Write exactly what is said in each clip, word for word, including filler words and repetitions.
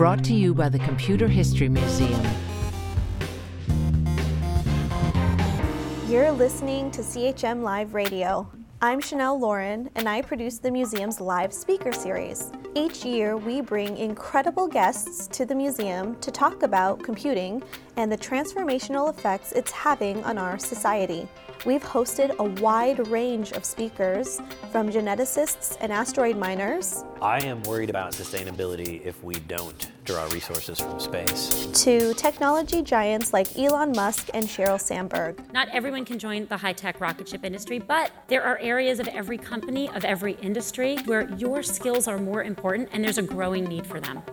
Brought to you by the Computer History Museum. You're listening to C H M Live Radio. I'm Chanel Lauren, and I produce the museum's live speaker series. Each year, we bring incredible guests to the museum to talk about computing and the transformational effects it's having on our society. We've hosted a wide range of speakers, from geneticists and asteroid miners. I am worried about sustainability if we don't draw resources from space. To technology giants like Elon Musk and Sheryl Sandberg. Not everyone can join the high-tech rocket ship industry, but there are areas of every company, of every industry, where your skills are more important and there's a growing need for them.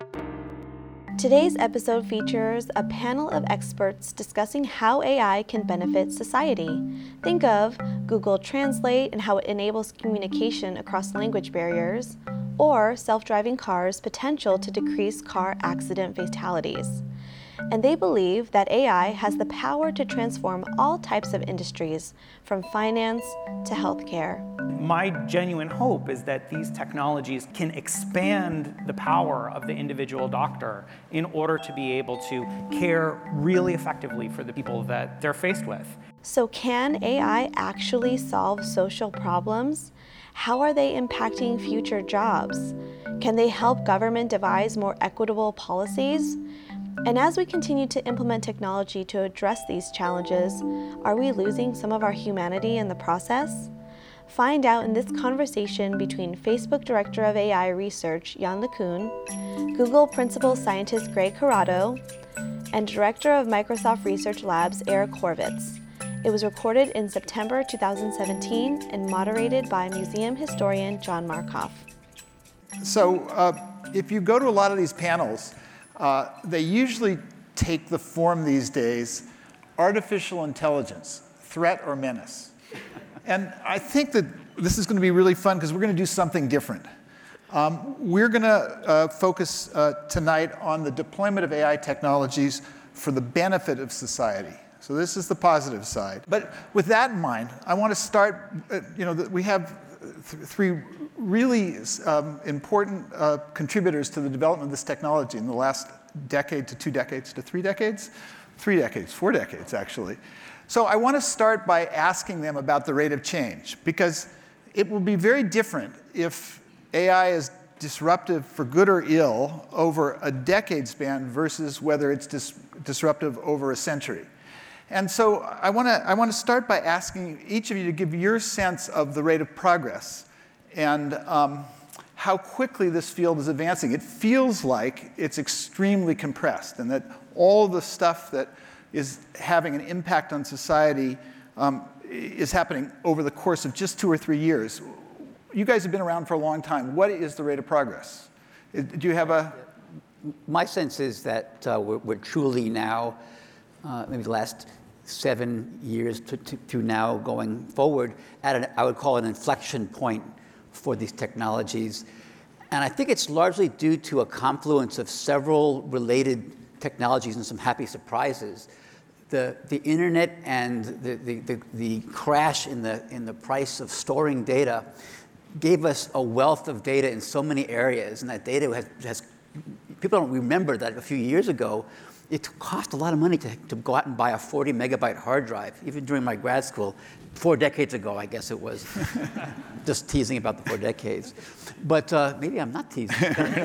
Today's episode features a panel of experts discussing how A I can benefit society. Think of Google Translate and how it enables communication across language barriers, or self-driving cars' potential to decrease car accident fatalities. And they believe that A I has the power to transform all types of industries, from finance to healthcare. My genuine hope is that these technologies can expand the power of the individual doctor in order to be able to care really effectively for the people that they're faced with. So can A I actually solve social problems? How are they impacting future jobs? Can they help government devise more equitable policies? And as we continue to implement technology to address these challenges, are we losing some of our humanity in the process? Find out in this conversation between Facebook Director of A I Research, Yann LeCun, Google Principal Scientist Greg Corrado, and Director of Microsoft Research Labs, Eric Horvitz. It was recorded in September two thousand seventeen and moderated by museum historian John Markoff. So uh, if you go to a lot of these panels, uh, they usually take the form these days, artificial intelligence, threat or menace. And I think that this is going to be really fun because we're going to do something different. Um, we're going to uh, focus uh, tonight on the deployment of A I technologies for the benefit of society. So this is the positive side. But with that in mind, I want to start, uh, you know, we have th- three really um, important uh, contributors to the development of this technology in the last decade to two decades to three decades, three decades, four decades actually. So I want to start by asking them about the rate of change, because it will be very different if A I is disruptive for good or ill over a decade span versus whether it's dis- disruptive over a century. And so I want to I want to start by asking each of you to give your sense of the rate of progress and um, how quickly this field is advancing. It feels like it's extremely compressed, and that all the stuff that is having an impact on society um, is happening over the course of just two or three years. You guys have been around for a long time. What is the rate of progress? Do you have a... My sense is that uh, we're, we're truly now, uh, maybe the last seven years to, to, to now going forward, at an, I would call it an inflection point for these technologies. And I think it's largely due to a confluence of several related technologies and some happy surprises. The, the internet and the, the, the, the crash in the, in the price of storing data gave us a wealth of data in so many areas, and that data has, has people don't remember that a few years ago, it cost a lot of money to, to go out and buy a forty megabyte hard drive, even during my grad school, four decades ago, I guess it was. Just teasing about the four decades. But uh, maybe I'm not teasing.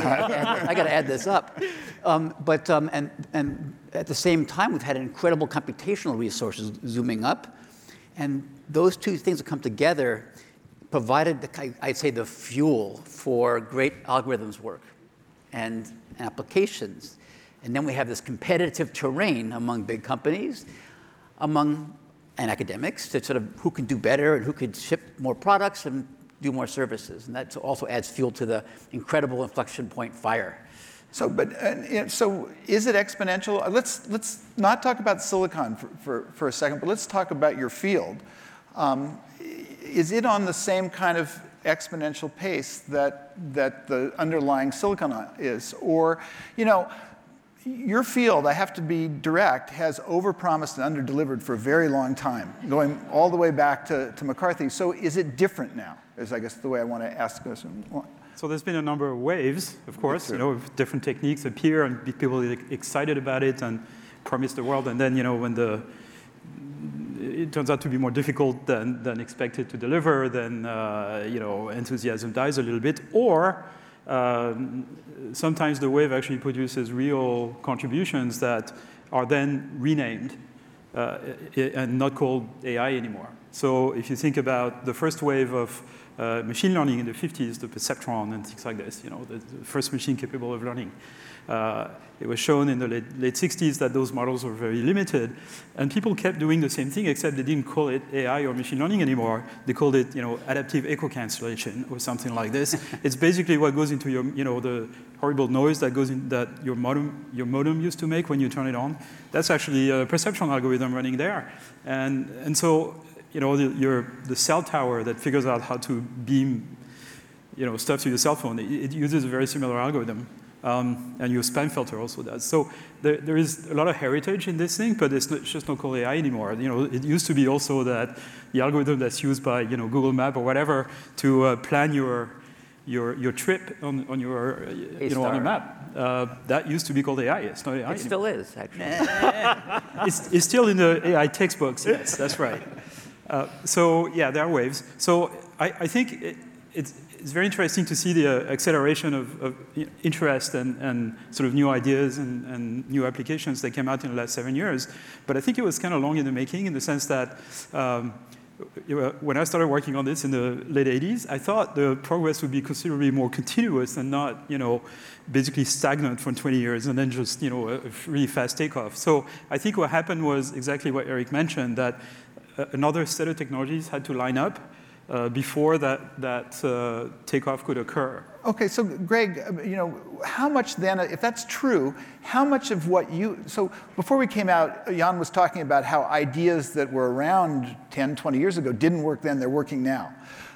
I got to add this up. Um, but um, and and at the same time, we've had incredible computational resources zooming up, and those two things have come together, provided the, I'd say the fuel for great algorithms work and, and applications. And then we have this competitive terrain among big companies, among and academics, to sort of who can do better and who could ship more products and do more services. And that also adds fuel to the incredible inflection point fire. So, but uh, so is it exponential? Let's let's not talk about silicon for, for, for a second, but let's talk about your field. Um, is it on the same kind of exponential pace that that the underlying silicon is, or, you know? Your field, I have to be direct, has overpromised and underdelivered for a very long time, going all the way back to, to McCarthy. So is it different now, is I guess the way I want to ask this. So there's been a number of waves, of course, you know, different techniques appear and people get excited about it and promise the world. And then, you know, when the it turns out to be more difficult than, than expected to deliver, then, uh, you know, enthusiasm dies a little bit. Or um, sometimes the wave actually produces real contributions that are then renamed uh, and not called A I anymore. So if you think about the first wave of uh, machine learning in the fifties, the perceptron and things like this, you know, the, the first machine capable of learning. Uh, it was shown in the late, late sixties that those models were very limited, and people kept doing the same thing, except they didn't call it A I or machine learning anymore. They called it, you know, adaptive echo cancellation or something like this. It's basically what goes into your, you know, the horrible noise that goes in that your modem, your modem used to make when you turn it on. That's actually a perceptron algorithm running there, and and so, you know, the, your the cell tower that figures out how to beam, you know, stuff to your cell phone. It, it uses a very similar algorithm. Um, and your spam filter also does. So there, there is a lot of heritage in this thing, but it's, not, it's just not called A I anymore. You know, it used to be also that the algorithm that's used by, you know, Google Map or whatever to uh, plan your your your trip on on your uh, you know on your map. Uh, that used to be called A I. It's not A I. It still is, actually. it's, it's still in the A I textbooks. Yes, that's right. Uh, so yeah, there are waves. So I, I think it, it's. It's very interesting to see the uh, acceleration of, of interest and, and sort of new ideas and, and new applications that came out in the last seven years. But I think it was kind of long in the making in the sense that um, when I started working on this in the late eighties, I thought the progress would be considerably more continuous and not, you know, basically stagnant for twenty years and then just, you know, a really fast takeoff. So I think what happened was exactly what Eric mentioned, that another set of technologies had to line up Uh, before that, that uh, takeoff could occur. Okay, so Greg, you know, how much then, if that's true, how much of what you, so before we came out, Jan was talking about how ideas that were around ten, twenty years ago didn't work then, they're working now.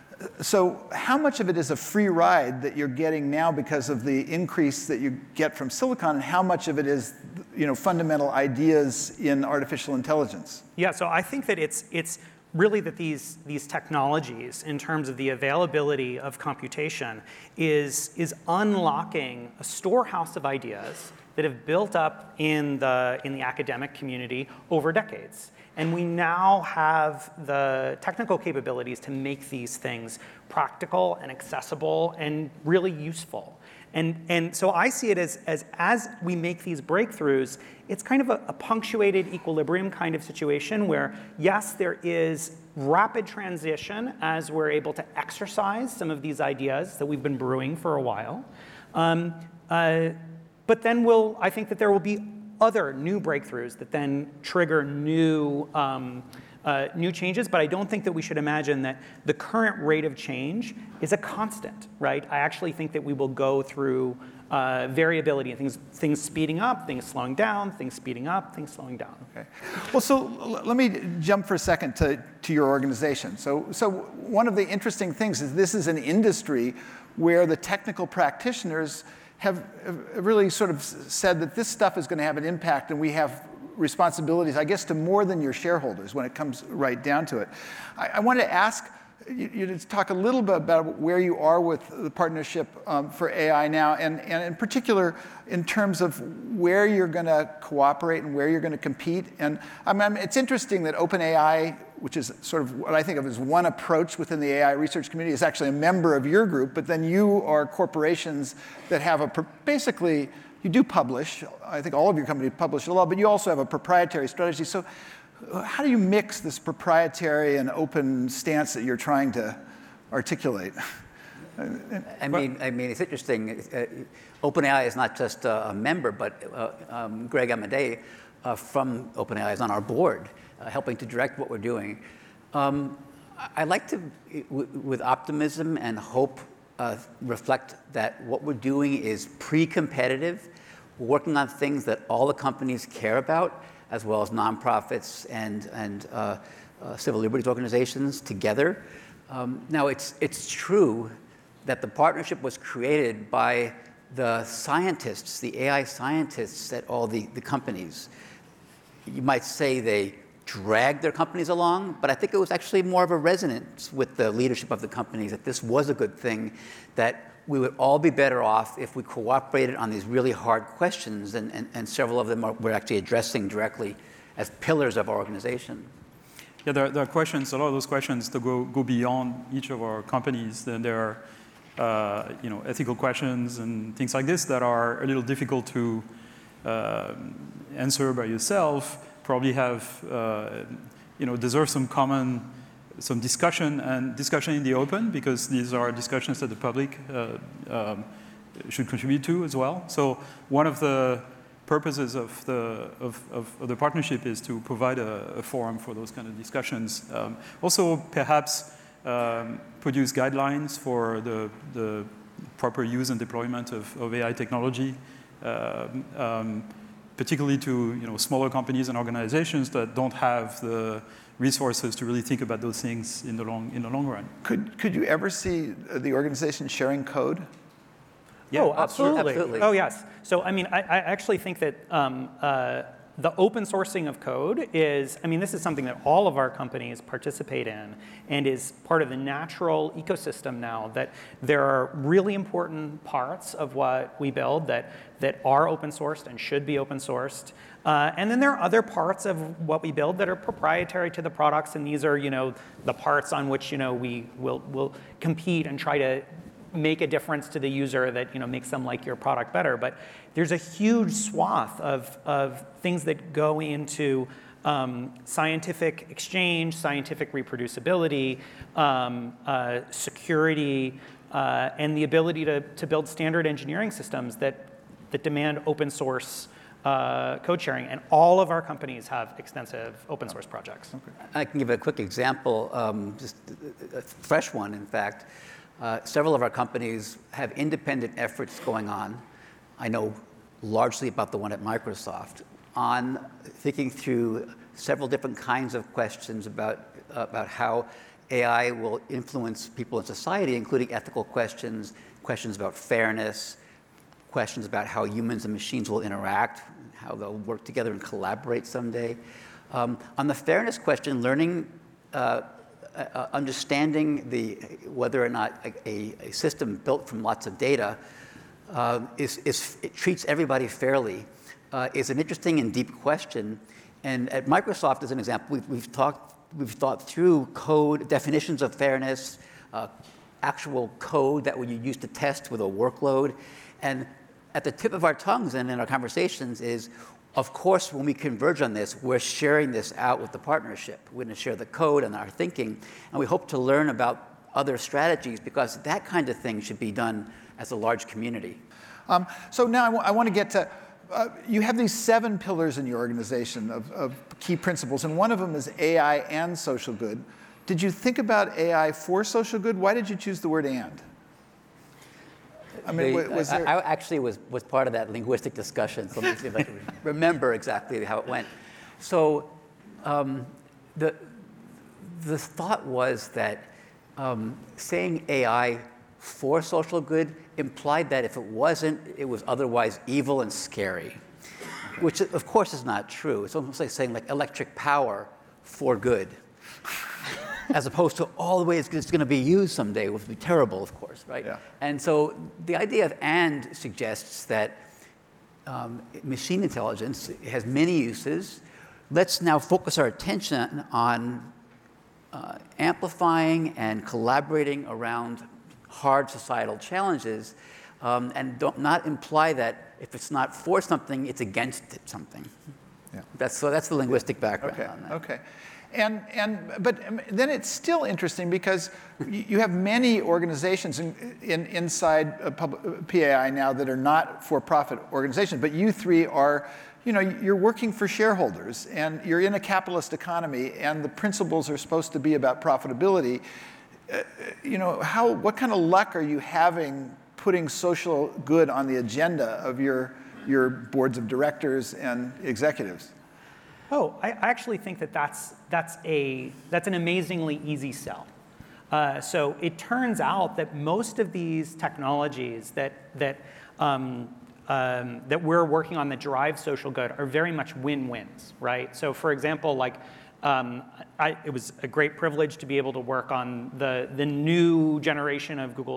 So how much of it is a free ride that you're getting now because of the increase that you get from silicon, and how much of it is, you know, fundamental ideas in artificial intelligence? Yeah, so I think that it's, it's really that these, these technologies, in terms of the availability of computation, is, is unlocking a storehouse of ideas that have built up in the, in the academic community over decades. And we now have the technical capabilities to make these things practical and accessible and really useful. And, and so I see it as, as, as we make these breakthroughs, it's kind of a, a punctuated equilibrium kind of situation where, yes, there is rapid transition as we're able to exercise some of these ideas that we've been brewing for a while. Um, uh, but then we'll, I think that there will be other new breakthroughs that then trigger new um, Uh, new changes, but I don't think that we should imagine that the current rate of change is a constant, right? I actually think that we will go through uh, variability and things, things speeding up, things slowing down, things speeding up, things slowing down. Okay. Well, so let me jump for a second to, to your organization. So, so one of the interesting things is this is an industry where the technical practitioners have really sort of said that this stuff is going to have an impact, and we have responsibilities, I guess, to more than your shareholders when it comes right down to it. I, I want to ask you, you to talk a little bit about where you are with the partnership um, for A I now, and, and in particular in terms of where you're going to cooperate and where you're going to compete. And I mean, it's interesting that OpenAI, which is sort of what I think of as one approach within the A I research community, is actually a member of your group, but then you are corporations that have a basically. You do publish, I think all of your companies publish a lot, but you also have a proprietary strategy. So how do you mix this proprietary and open stance that you're trying to articulate? I mean, I mean, it's interesting. Uh, OpenAI is not just uh, a member, but uh, um, Greg Amadei uh, from OpenAI is on our board, uh, helping to direct what we're doing. Um, I like to, w with optimism and hope, uh, reflect that what we're doing is pre-competitive. We're working on things that all the companies care about, as well as nonprofits and, and uh, uh, civil liberties organizations together. Um, now, it's, it's true that the partnership was created by the scientists, the A I scientists at all the, the companies. You might say they dragged their companies along, but I think it was actually more of a resonance with the leadership of the companies that this was a good thing, that we would all be better off if we cooperated on these really hard questions, and, and, and several of them are, we're actually addressing directly as pillars of our organization. Yeah, there, there are questions, a lot of those questions that go, go beyond each of our companies. Then there are uh, you know, ethical questions and things like this that are a little difficult to uh, answer by yourself, probably have, uh, you know, deserve some common, some discussion and discussion in the open, because these are discussions that the public uh, um, should contribute to as well. So one of the purposes of the, of, of, of the partnership is to provide a, a forum for those kind of discussions. Um, also, perhaps um, produce guidelines for the, the proper use and deployment of, of A I technology, uh, um, particularly to you know, smaller companies and organizations that don't have the resources to really think about those things in the long, in the long run. Could, could you ever see the organization sharing code? Yeah, oh, absolutely. absolutely. Oh, yes. So, I mean, I, I actually think that um, uh, the open sourcing of code is, I mean, this is something that all of our companies participate in and is part of the natural ecosystem now, that there are really important parts of what we build that, that are open sourced and should be open sourced. Uh, and then there are other parts of what we build that are proprietary to the products, and these are, you know, the parts on which, you know, we will will compete and try to make a difference to the user that, you know, makes them like your product better. But there's a huge swath of, of things that go into um, scientific exchange, scientific reproducibility, um, uh, security, uh, and the ability to, to build standard engineering systems that, that demand open source uh, code sharing. And all of our companies have extensive open source projects. Okay. I can give a quick example, um, just a fresh one, in fact. Uh, several of our companies have independent efforts going on. I know largely about the one at Microsoft, on thinking through several different kinds of questions about, uh, about how A I will influence people in society, including ethical questions, questions about fairness, questions about how humans and machines will interact, how they'll work together and collaborate someday. Um, on the fairness question, learning uh, Uh, understanding the, whether or not a, a, a system built from lots of data uh, is, is, it treats everybody fairly uh, is an interesting and deep question. And at Microsoft, as an example, we've, we've, talked, we've thought through code, definitions of fairness, uh, actual code that we use to test with a workload. And at the tip of our tongues and in our conversations is, of course, when we converge on this, we're sharing this out with the partnership. We're going to share the code and our thinking, and we hope to learn about other strategies, because that kind of thing should be done as a large community. Um, so now I, w- I want to get to, uh, you have these seven pillars in your organization of, of key principles, and one of them is A I and social good. Did you think about A I for social good? Why did you choose the word and? I mean, the, was there... I, I actually was, was part of that linguistic discussion, so let me see if I can remember exactly how it went. So um, the, the thought was that um, saying A I for social good implied that if it wasn't, it was otherwise evil and scary, which of course is not true. It's almost like saying like electric power for good, as opposed to all the ways it's going to be used someday, which would be terrible, of course, right? Yeah. And so the idea of and suggests that um, machine intelligence has many uses. Let's now focus our attention on uh, amplifying and collaborating around hard societal challenges, um, and don't not imply that if it's not for something, it's against it, something. Yeah. That's, so that's the linguistic background okay. on that. Okay. And, and, but then it's still interesting because you have many organizations in, in, inside a pub, P A I now that are not for-profit organizations, but you three are, you know, you're working for shareholders, and you're in a capitalist economy, and the principles are supposed to be about profitability. Uh, you know, how, what kind of luck are you having putting social good on the agenda of your, your boards of directors and executives? Oh, I actually think that that's, that's, a, that's an amazingly easy sell. Uh, so it turns out that most of these technologies that, that, um, um, that we're working on that drive social good are very much win-wins, right? So for example, like, um, I, it was a great privilege to be able to work on the, the new generation of Google's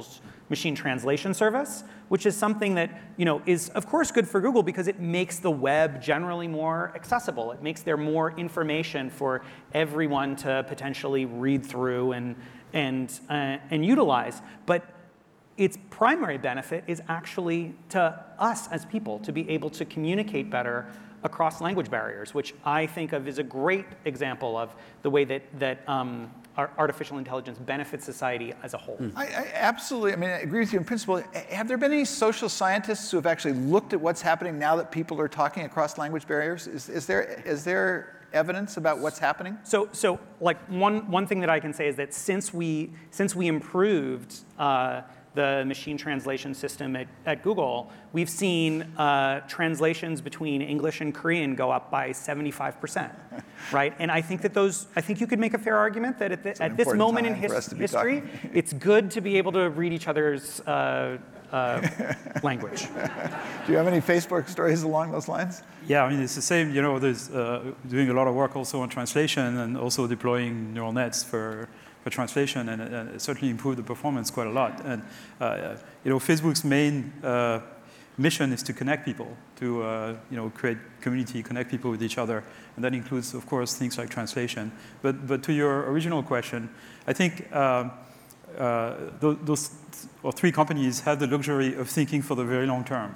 machine translation service, which is something that, you know, is of course good for Google because it makes the web generally more accessible. It makes there more information for everyone to potentially read through and and uh, and utilize. But its primary benefit is actually to us as people to be able to communicate better across language barriers, which I think of as a great example of the way that that um, our artificial intelligence benefits society as a whole. Mm. I, I absolutely, I mean, I agree with you in principle. Have there been any social scientists who have actually looked at what's happening now that people are talking across language barriers? Is, is there is there evidence about what's happening? So, so like one one thing that I can say is that since we since we improved uh, the machine translation system at, at Google, we've seen uh, translations between English and Korean go up by seventy-five percent, right? And I think that those, I think you could make a fair argument that at, the, at this moment in his, history, it's good to be able to read each other's uh, uh, language. Do you have any Facebook stories along those lines? Yeah, I mean, it's the same, you know, there's uh, doing a lot of work also on translation and also deploying neural nets for for translation, and uh, it certainly improved the performance quite a lot. And uh, you know, Facebook's main uh, mission is to connect people, to uh, you know, create community, connect people with each other, and that includes, of course, things like translation. But but to your original question, I think um, uh, those, those or three companies have the luxury of thinking for the very long term,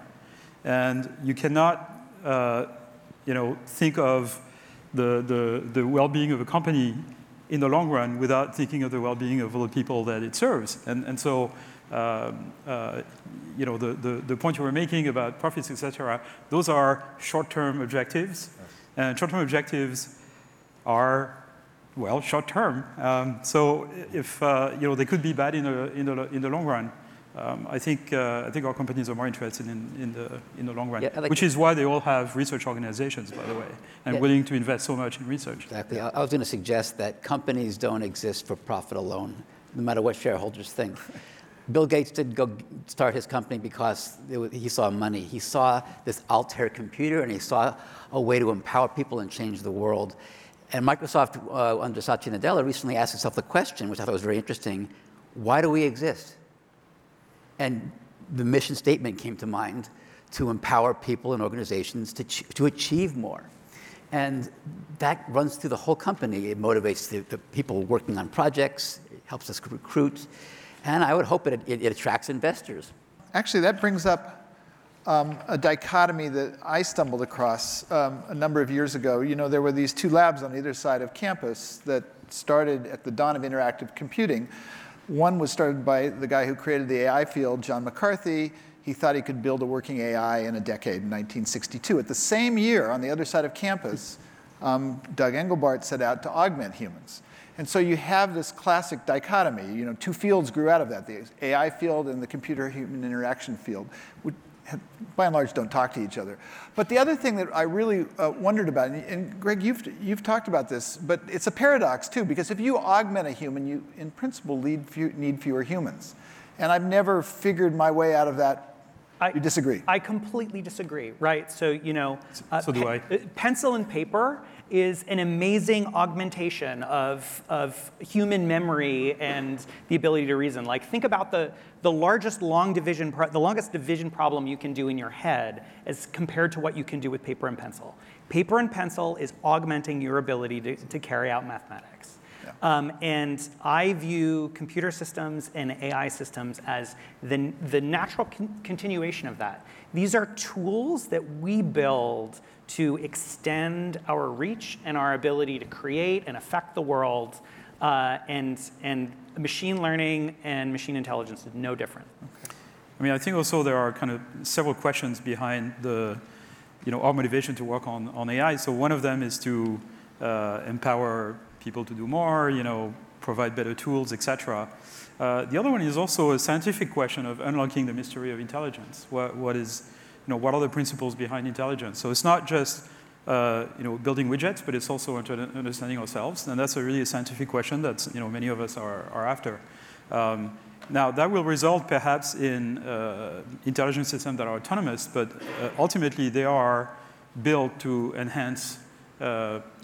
and you cannot uh, you know, think of the the the well-being of a company in the long run without thinking of the well-being of all the people that it serves. And, and so, um, uh, you know, the, the, the point you were making about profits, et cetera, those are short-term objectives. Yes. And short-term objectives are, well, short-term. Um, so if, uh, you know, they could be bad in the, in the, in the long run. Um, I think uh, I think our companies are more interested in, in the in the long run, yeah, like which is why they all have research organizations, by the way, and yeah. willing to invest so much in research. Exactly. I was going to suggest that companies don't exist for profit alone, no matter what shareholders think. Bill Gates didn't go start his company because it was, he saw money. He saw this Altair computer, and he saw a way to empower people and change the world. And Microsoft, uh, under Satya Nadella, recently asked itself the question, which I thought was very interesting: why do we exist? And the mission statement came to mind: to empower people and organizations to, ch- to achieve more. And that runs through the whole company. It motivates the, the people working on projects, it helps us recruit, and I would hope it, it, it attracts investors. Actually, that brings up um, a dichotomy that I stumbled across um, a number of years ago. You know, there were these two labs on either side of campus that started at the dawn of interactive computing. One was started by the guy who created the A I field, John McCarthy. He thought he could build a working A I in a decade in nineteen sixty-two. At the same year, on the other side of campus, um, Doug Engelbart set out to augment humans. And so you have this classic dichotomy. You know, two fields grew out of that, the A I field and the computer-human interaction field, which by and large don't talk to each other. But the other thing that I really uh, wondered about, and, and Greg, you've, you've talked about this, but it's a paradox too, because if you augment a human, you in principle need, few, need fewer humans. And I've never figured my way out of that. I, you disagree? I completely disagree, right? So, you know, uh, so do I. Pe- pencil and paper is an amazing augmentation of, of human memory and the ability to reason. Like, think about the, the largest long division, pro- the longest division problem you can do in your head as compared to what you can do with paper and pencil. Paper and pencil is augmenting your ability to, to carry out mathematics. Yeah. Um, and I view computer systems and A I systems as the, the natural con- continuation of that. These are tools that we build to extend our reach and our ability to create and affect the world, uh, and and machine learning and machine intelligence is no different. Okay. I mean, I think also there are kind of several questions behind the, you know, our motivation to work on, on A I. So one of them is to uh, empower people to do more, you know, provide better tools, et cetera. Uh, the other one is also a scientific question of unlocking the mystery of intelligence. What, what is You know, what are the principles behind intelligence? So it's not just uh, you know, building widgets, but it's also understanding ourselves, and that's a really a scientific question that, you know, many of us are, are after. Um, now that will result perhaps in uh, intelligent systems that are autonomous, but uh, ultimately they are built to enhance uh,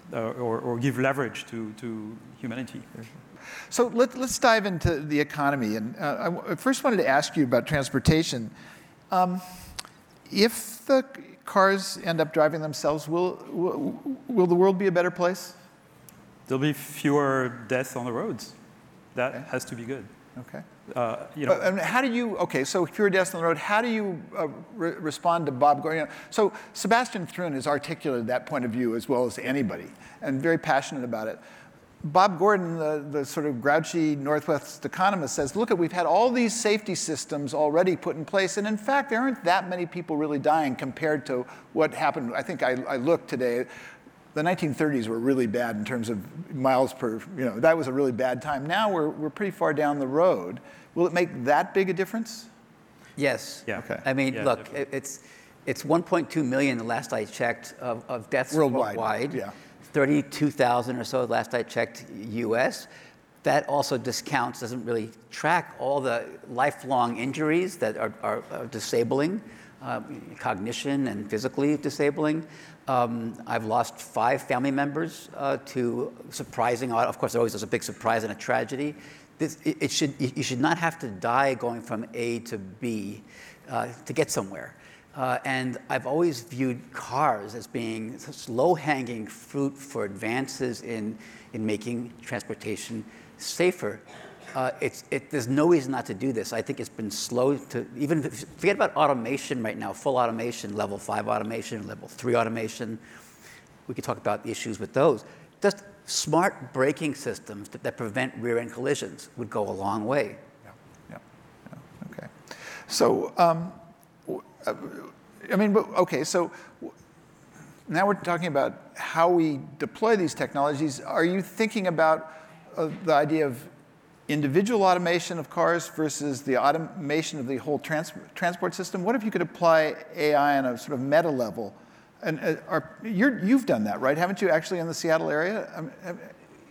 uh, or, or give leverage to, to humanity. So let, let's dive into the economy. And uh, I first wanted to ask you about transportation. Um, if the cars end up driving themselves, will, will, will the world be a better place? There'll be fewer deaths on the roads. That okay. has to be good. Okay. Uh, you know, uh, and how do you, okay, so fewer deaths on the road, how do you uh, re respond to Bob Gordon? You know, so Sebastian Thrun has articulated that point of view as well as anybody, and very passionate about it. Bob Gordon, the, the sort of grouchy Northwest economist, says, look, we've had all these safety systems already put in place, and in fact, there aren't that many people really dying compared to what happened. I think I, I looked today. The nineteen thirties were really bad in terms of miles per, you know, that was a really bad time. Now we're, we're pretty far down the road. Will it make that big a difference? Yes. Yeah. Okay. I mean, yeah, look, definitely. it's it's one point two million the last I checked of, of deaths worldwide. worldwide. Yeah. thirty-two thousand or so the last I checked U S. That also discounts, doesn't really track all the lifelong injuries that are, are, are disabling, uh, cognition and physically disabling. Um, I've lost five family members uh, to surprising, of course, there always is a big surprise and a tragedy. This, it, it should, you should not have to die going from A to B uh, to get somewhere. Uh, and I've always viewed cars as being such low-hanging fruit for advances in, in making transportation safer. Uh, it's, it, there's no reason not to do this. I think it's been slow to, even forget about automation right now, full automation, level five automation, level three automation. We could talk about the issues with those. Just smart braking systems that, that prevent rear-end collisions would go a long way. Yeah, yeah, yeah. Okay. So, um, I mean, okay, so now we're talking about how we deploy these technologies. Are you thinking about uh, the idea of individual automation of cars versus the automation of the whole trans transport system? What if you could apply A I on a sort of meta level? And uh, are, you're, you've done that, right? Haven't you actually in the Seattle area? I mean, have,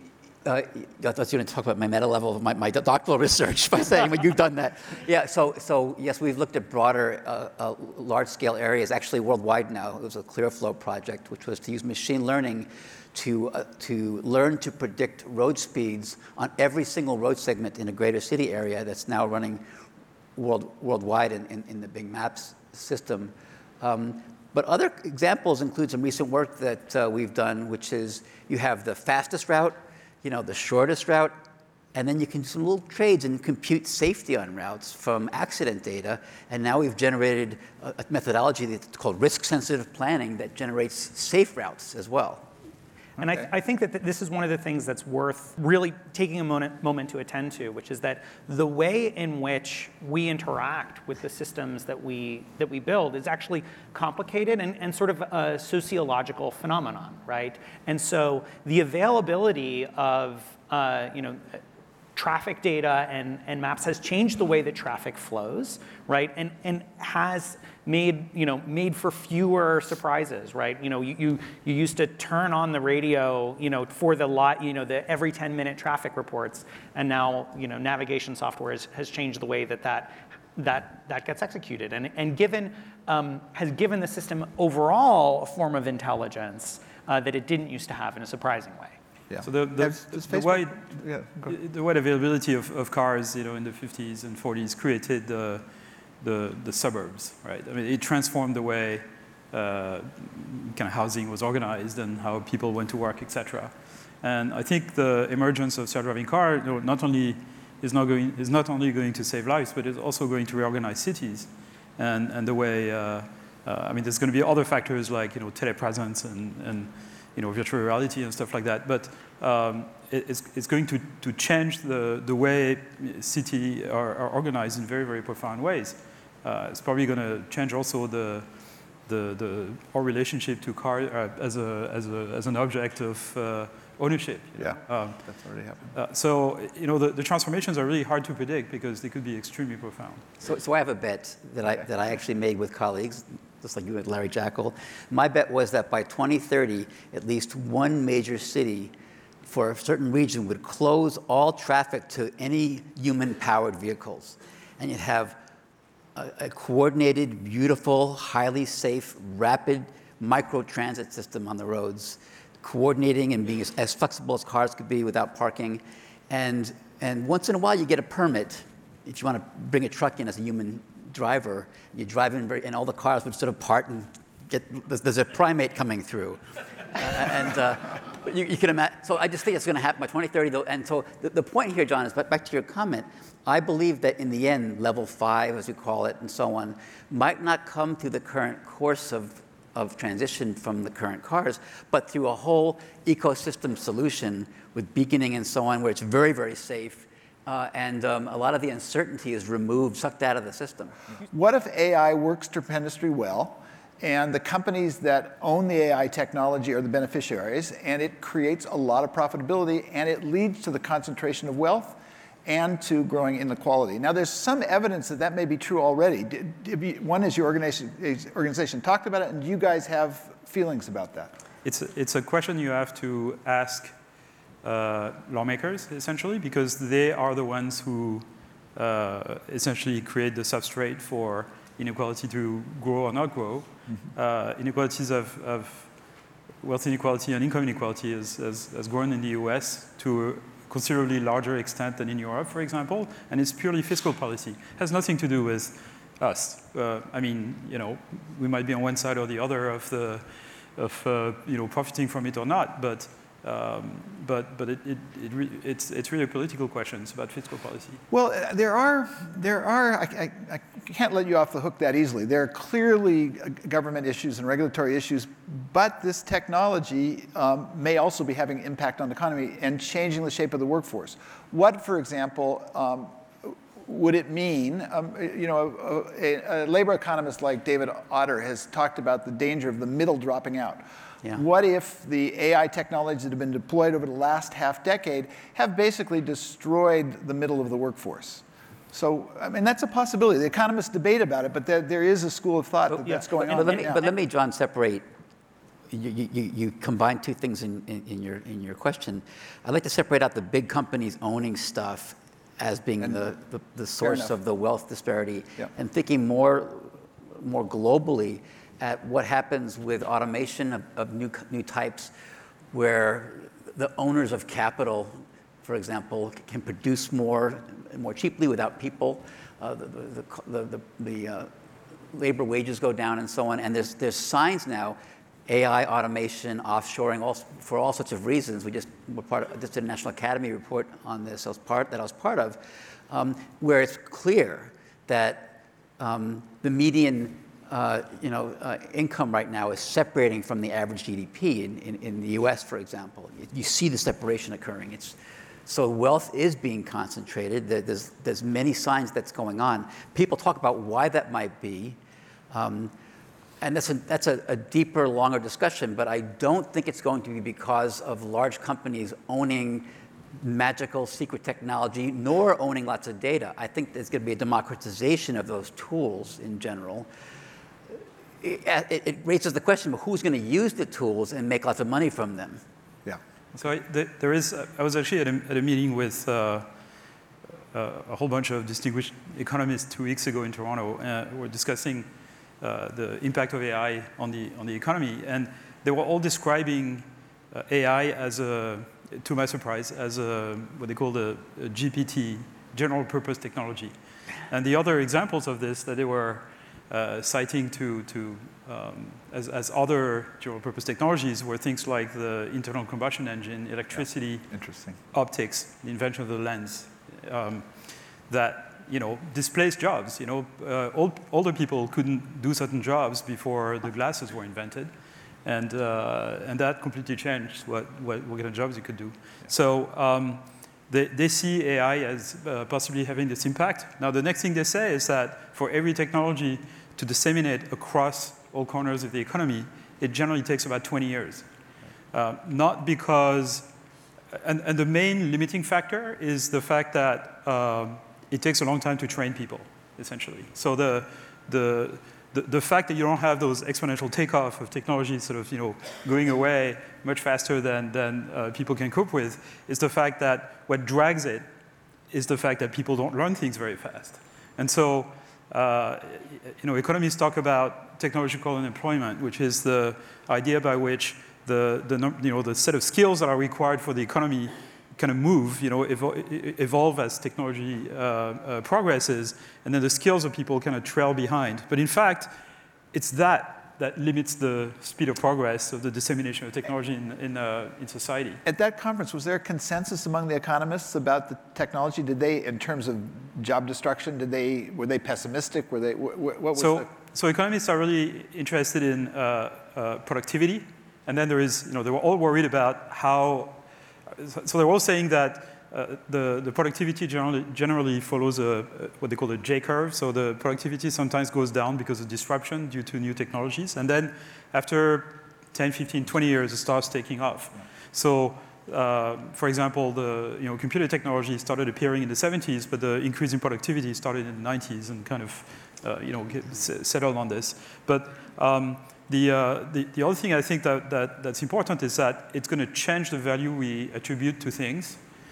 Uh, I thought you were going to talk about my meta level of my, my doctoral research by saying, well, you've done that. Yeah, so, so yes, we've looked at broader, uh, uh, large-scale areas, actually worldwide now. It was a ClearFlow project, which was to use machine learning to, uh, to learn to predict road speeds on every single road segment in a greater city area that's now running world, worldwide in, in, in the Big Maps system. Um, But other examples include some recent work that uh, we've done, which is you have the fastest route, you know, the shortest route, and then you can do some little trades and compute safety on routes from accident data. And now we've generated a, a methodology that's called risk-sensitive planning that generates safe routes as well. And okay. I, th I think that th this is one of the things that's worth really taking a moment, moment to attend to, which is that the way in which we interact with the systems that we, that we build is actually complicated and, and sort of a sociological phenomenon, right? And so the availability of, uh, you know, traffic data and, and maps has changed the way that traffic flows, right? And, and has made, you know, made for fewer surprises, right? You know, you, you, you used to turn on the radio, you know, for the lot, you know, the every ten minute traffic reports, and now, you know, navigation software has, has changed the way that that, that, that gets executed. And, and given, um, has given the system overall a form of intelligence uh, that it didn't used to have in a surprising way. Yeah. So the, the, the, the, wide, yeah, the wide availability of, of cars, you know, in the fifties and forties created the, the, the suburbs, right? I mean, it transformed the way uh, kind of housing was organized and how people went to work, et cetera. And I think the emergence of self-driving car, you know, not only is not going is not only going to save lives, but it's also going to reorganize cities, and and the way. Uh, uh, I mean, there's going to be other factors like you know telepresence and and. you know, virtual reality and stuff like that. But um, it, it's, it's going to, to change the, the way cities are, are organized in very, very profound ways. Uh, it's probably going to change also the, the, the, our relationship to car uh, as, a, as, a, as an object of uh, ownership. Yeah, um, that's already happened. Uh, so, you know, the, the transformations are really hard to predict because they could be extremely profound. So, so I have a bet that I, that I actually made with colleagues, just like you and Larry Jackal. My bet was that by twenty thirty, at least one major city for a certain region would close all traffic to any human-powered vehicles. And you'd have a, a coordinated, beautiful, highly safe, rapid micro-transit system on the roads, coordinating and being as, as flexible as cars could be without parking. And, and once in a while, you get a permit if you want to bring a truck in as a human driver. You drive in, very, and all the cars would sort of part and get, there's, there's a primate coming through. uh, and uh, you, you can imagine. So I just think it's going to happen by twenty thirty. Though, and so the, the point here, John, is back to your comment. I believe that in the end, level five, as you call it, and so on, might not come through the current course of, of transition from the current cars, but through a whole ecosystem solution with beaconing and so on, where it's very, very safe. Uh, and um, a lot of the uncertainty is removed, sucked out of the system. What if A I works tremendously well, and the companies that own the A I technology are the beneficiaries, and it creates a lot of profitability, and it leads to the concentration of wealth and to growing inequality? Now, there's some evidence that that may be true already. Did, did you, one is your organization, organization talked about it, and do you guys have feelings about that? It's a, it's a question you have to ask uh, lawmakers, essentially, because they are the ones who uh, essentially create the substrate for inequality to grow or not grow. Mm-hmm. uh, inequalities of, of wealth inequality and income inequality has, has, has grown in the U S to considerably larger extent than in Europe, for example, and it's purely fiscal policy. It has nothing to do with us. Uh, I mean, you know, we might be on one side or the other of the, of uh, you know, profiting from it or not, but um, but but it, it, it re it's it's really a political question. It's about fiscal policy. Well, uh, there are there are I, I, I can't let you off the hook that easily. There are clearly government issues and regulatory issues, but this technology um, may also be having impact on the economy and changing the shape of the workforce. What, for example, um, would it mean? Um, you know, a, a labor economist like David Otter has talked about the danger of the middle dropping out. Yeah. What if the A I technologies that have been deployed over the last half decade have basically destroyed the middle of the workforce? So, I mean, that's a possibility. The economists debate about it, but there, there is a school of thought that yeah. that's going but on. Let right me, now. But let me, John, separate. You, you, you combine two things in, in, in, your, in your question. I'd like to separate out the big companies owning stuff as being the, the, the source of the wealth disparity, yep. and thinking more, more globally at what happens with automation of, of new, new types, where the owners of capital, for example, can produce more more cheaply without people. Uh, the the, the, the, the uh, labor wages go down and so on. And there's, there's signs now, A I, automation, offshoring, all, for all sorts of reasons. We just were part of, just did a National Academy report on this I was part, that I was part of, um, where it's clear that um, the median Uh, you know, uh, income right now is separating from the average G D P in, in, in the U S, for example. You see the separation occurring. It's, so wealth is being concentrated. There's, there's many signs that's going on. People talk about why that might be. Um, and that's, a, that's a, a deeper, longer discussion, but I don't think it's going to be because of large companies owning magical secret technology, nor owning lots of data. I think there's going to be a democratization of those tools in general. It, it, it raises the question of who's going to use the tools and make lots of money from them. Yeah. So I, the, there is. Uh, I was actually at a, at a meeting with uh, uh, a whole bunch of distinguished economists two weeks ago in Toronto. Uh, we were discussing uh, the impact of A I on the on the economy, and they were all describing uh, A I as a, to my surprise, as a what they call the a G P T, general purpose technology. And the other examples of this that they were Uh, citing to, to um, as, as other general-purpose technologies were things like the internal combustion engine, electricity, yeah. Interesting. optics, the invention of the lens, um, that you know displaced jobs. You know, uh, old, older people couldn't do certain jobs before the glasses were invented, and uh, and that completely changed what, what what kind of jobs you could do. Yeah. So. Um, They, they see A I as uh, possibly having this impact. Now, the next thing they say is that for every technology to disseminate across all corners of the economy, it generally takes about twenty years. Uh, not because, and, and the main limiting factor is the fact that um, it takes a long time to train people, essentially. So the, the, the, the fact that you don't have those exponential takeoff of technology sort of, you know, going away much faster than, than uh, people can cope with is the fact that what drags it is the fact that people don't learn things very fast. And so, uh, you know, economists talk about technological unemployment, which is the idea by which the, the you know the set of skills that are required for the economy kind of move, you know, evo evolve as technology uh, uh, progresses, and then the skills of people kind of trail behind. But in fact, it's that that limits the speed of progress of the dissemination of technology in, in, uh, in society. At that conference, was there a consensus among the economists about the technology? Did they, in terms of job destruction, did they, were they pessimistic? Were they, wh what was so, the... so economists are really interested in uh, uh, productivity. And then there is, you know, they were all worried about how, so they were all saying that Uh, the, the productivity generally, generally follows a, a, what they call a J-curve. So the productivity sometimes goes down because of disruption due to new technologies. And then after ten, fifteen, twenty years, it starts taking off. So uh, for example, the you know, computer technology started appearing in the seventies, but the increase in productivity started in the nineties and kind of uh, you know, get, settled on this. But um, the, uh, the, the other thing I think that, that, that's important is that it's going to change the value we attribute to things.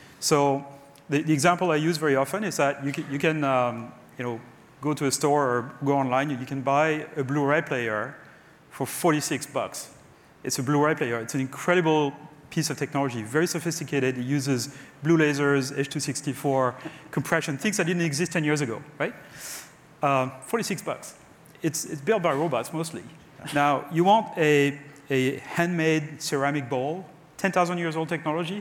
So the, the example I use very often is that you can, you can um, you know, go to a store or go online, you can buy a Blu-ray player for forty-six bucks. It's a Blu-ray player. It's an incredible piece of technology, very sophisticated. It uses blue lasers, H two sixty-four, compression, things that didn't exist ten years ago, right? Uh, forty-six bucks. It's, it's built by robots mostly. Now, you want a, a handmade ceramic bowl, ten thousand years old technology,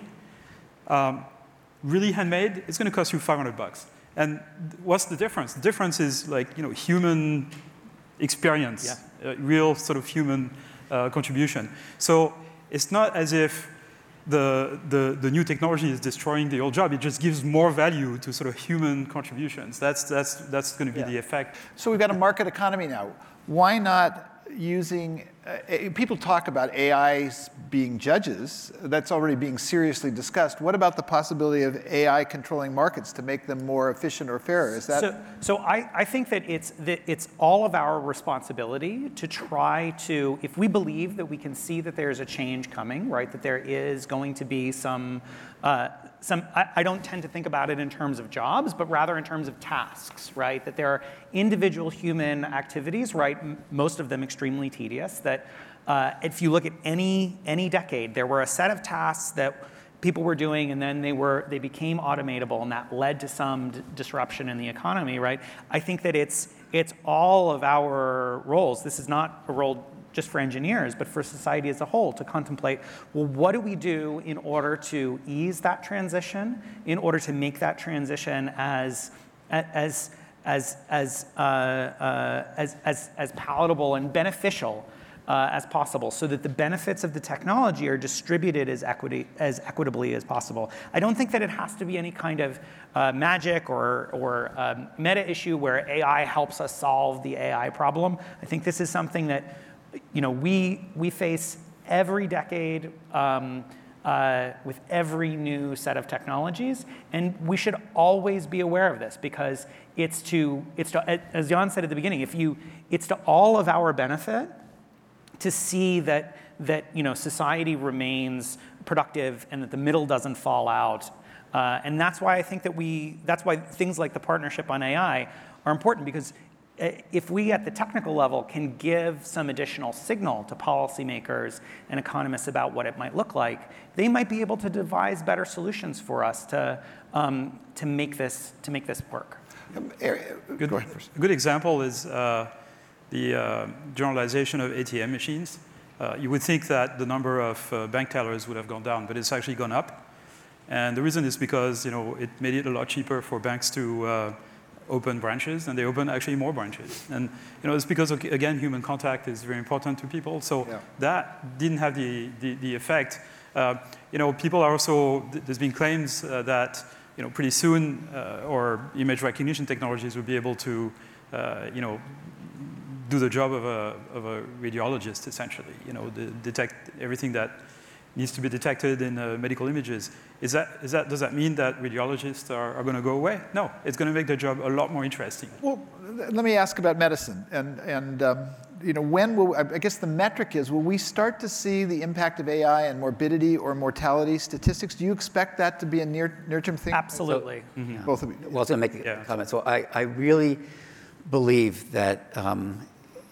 um, really handmade, it's going to cost you five hundred bucks. And what's the difference? The difference is like, you know, human experience, yeah. uh, real sort of human uh, contribution. So it's not as if the, the, the new technology is destroying the old job. It just gives more value to sort of human contributions. That's, that's, that's going to be yeah. the effect. So we've got a market economy now. Why not using, uh, people talk about A Is being judges. That's already being seriously discussed. What about the possibility of A I controlling markets to make them more efficient or fairer? Is that? So, so I, I think that it's, that it's all of our responsibility to try to, if we believe that we can see that there's a change coming, right, that there is going to be some, uh, some I, I don't tend to think about it in terms of jobs, but rather in terms of tasks, right, that there are individual human activities, right, m most of them extremely tedious, that uh, if you look at any, any decade, there were a set of tasks that people were doing, and then they were they became automatable, and that led to some d disruption in the economy, right? I think that it's it's all of our roles. This is not a role just for engineers, but for society as a whole, to contemplate, well, what do we do in order to ease that transition, in order to make that transition as as as as uh, uh, as, as as palatable and beneficial Uh, as possible, so that the benefits of the technology are distributed as equity as equitably as possible. I don't think that it has to be any kind of uh, magic or or um, meta issue where A I helps us solve the A I problem. I think this is something that, you know, we we face every decade um, uh, with every new set of technologies, and we should always be aware of this, because it's to it's to, as Jan said at the beginning, if you it's to all of our benefit to see that, that you know, society remains productive and that the middle doesn't fall out. Uh, and that's why I think that we, that's why things like the partnership on A I are important, because if we at the technical level can give some additional signal to policymakers and economists about what it might look like, they might be able to devise better solutions for us to, um, to, make, this, to make this work. Good, a good example is uh, the uh, generalization of A T M machines. Uh, you would think that the number of uh, bank tellers would have gone down, but it's actually gone up. And the reason is because, you know, it made it a lot cheaper for banks to uh, open branches, and they open actually more branches. And, you know, it's because, of, again, human contact is very important to people. So yeah. that didn't have the, the, the effect. Uh, you know, people are also, there's been claims uh, that, you know, pretty soon, uh, or image recognition technologies will be able to, uh, you know, do the job of a, of a radiologist, essentially, you know, the, detect everything that needs to be detected in uh, medical images. Is that, is that, does that mean that radiologists are, are going to go away? No, it's going to make their job a lot more interesting. Well, let me ask about medicine. And, and um, you know, when will, I guess the metric is, will we start to see the impact of A I on morbidity or mortality statistics? Do you expect that to be a near, near-term thing? Absolutely. So, mm-hmm. Both of you. Well, I was going to make a yeah. comment. So I, I really believe that um,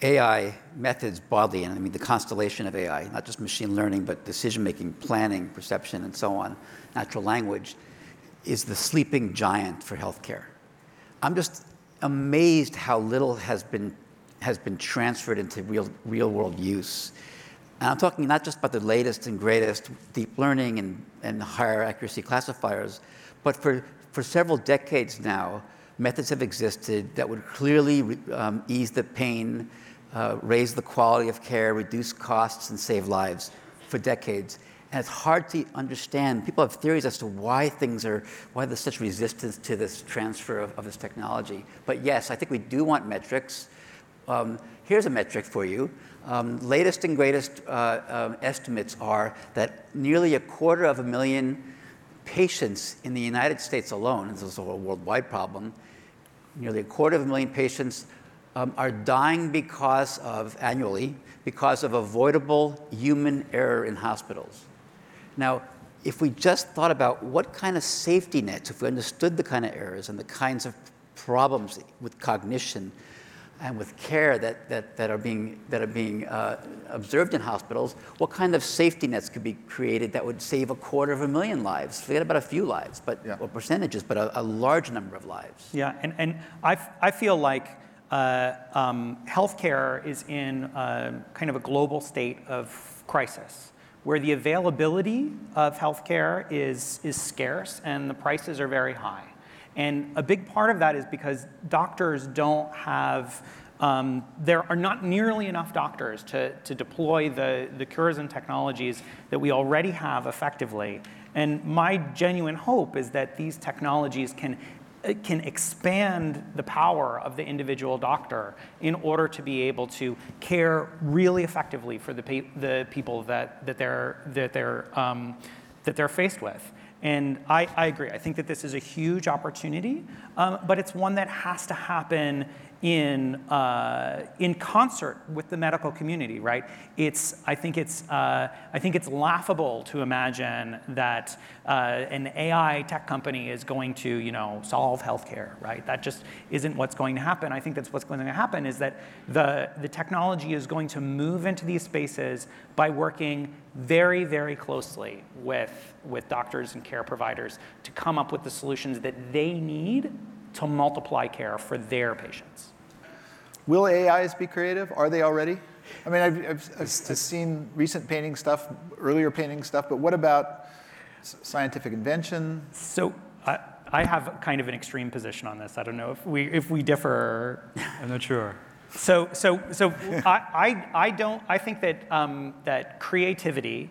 A I methods broadly, and I mean the constellation of A I, not just machine learning, but decision-making, planning, perception, and so on, natural language, is the sleeping giant for healthcare. I'm just amazed how little has been has been transferred into real real world use. And I'm talking not just about the latest and greatest deep learning and, and higher accuracy classifiers, but for, for several decades now, methods have existed that would clearly um, ease the pain, uh, raise the quality of care, reduce costs, and save lives for decades. And it's hard to understand. People have theories as to why things are, why there's such resistance to this transfer of, of this technology. But yes, I think we do want metrics. Um, here's a metric for you. Um, latest and greatest uh, um, estimates are that nearly a quarter of a million patients in the United States alone, and this is a worldwide problem, nearly a quarter of a million patients um, are dying because of, annually, because of avoidable human error in hospitals. Now, if we just thought about what kind of safety nets, if we understood the kind of errors and the kinds of problems with cognition and with care that, that, that are being, that are being uh, observed in hospitals, what kind of safety nets could be created that would save a quarter of a million lives? Forget about a few lives, but yeah. or percentages, but a, a large number of lives. Yeah, and, and I, I feel like uh, um, healthcare is in uh, kind of a global state of crisis, where the availability of healthcare is, is scarce and the prices are very high. And a big part of that is because doctors don't have, um, there are not nearly enough doctors to, to deploy the, the cures and technologies that we already have effectively. And my genuine hope is that these technologies can can expand the power of the individual doctor in order to be able to care really effectively for the, pe- the people that, that they're, that, they're, um, that they're faced with. And I, I agree. I think that this is a huge opportunity, um, but it's one that has to happen in uh, in concert with the medical community, right? It's I think it's uh, I think it's laughable to imagine that uh, an A I tech company is going to you know solve healthcare, right? That just isn't what's going to happen. I think that's what's going to happen is that the the technology is going to move into these spaces by working very very closely with with doctors and care providers to come up with the solutions that they need to multiply care for their patients. Will A Is be creative? Are they already? I mean, I've, I've, I've, I've seen recent painting stuff, earlier painting stuff, but what about scientific invention? So I, I have kind of an extreme position on this. I don't know if we if we differ. I'm not sure. So so so I, I I don't I think that um, that creativity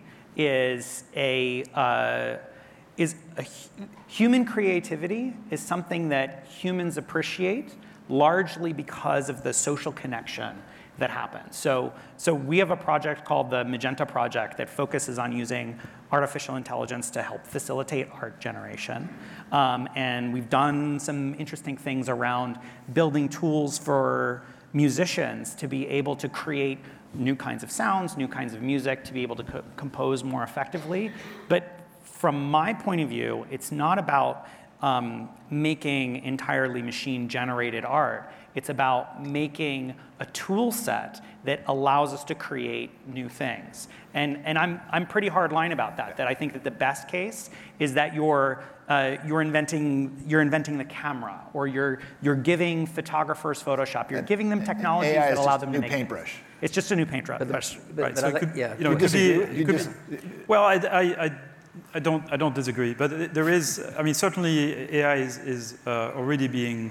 is a uh, is a human creativity is something that humans appreciate largely because of the social connection that happens. So, so we have a project called the Magenta Project that focuses on using artificial intelligence to help facilitate art generation. Um, and we've done some interesting things around building tools for musicians to be able to create new kinds of sounds, new kinds of music, to be able to co- compose more effectively. But from my point of view, it's not about Um, making entirely machine-generated art. It's about making a tool set that allows us to create new things. And, and I'm, I'm pretty hardline about that, that I think that the best case is that you're, uh, you're, inventing, you're inventing the camera, or you're, you're giving photographers Photoshop. You're and, giving them technologies that allow them to make A I is just a new paintbrush. Things. It's just a new paintbrush. But the, but, right, but so it could, yeah. you know, you it could disagree? be, You it could dis- be, well, I, I, I I don't, I don't disagree, but there is, I mean, certainly A I is, is uh, already being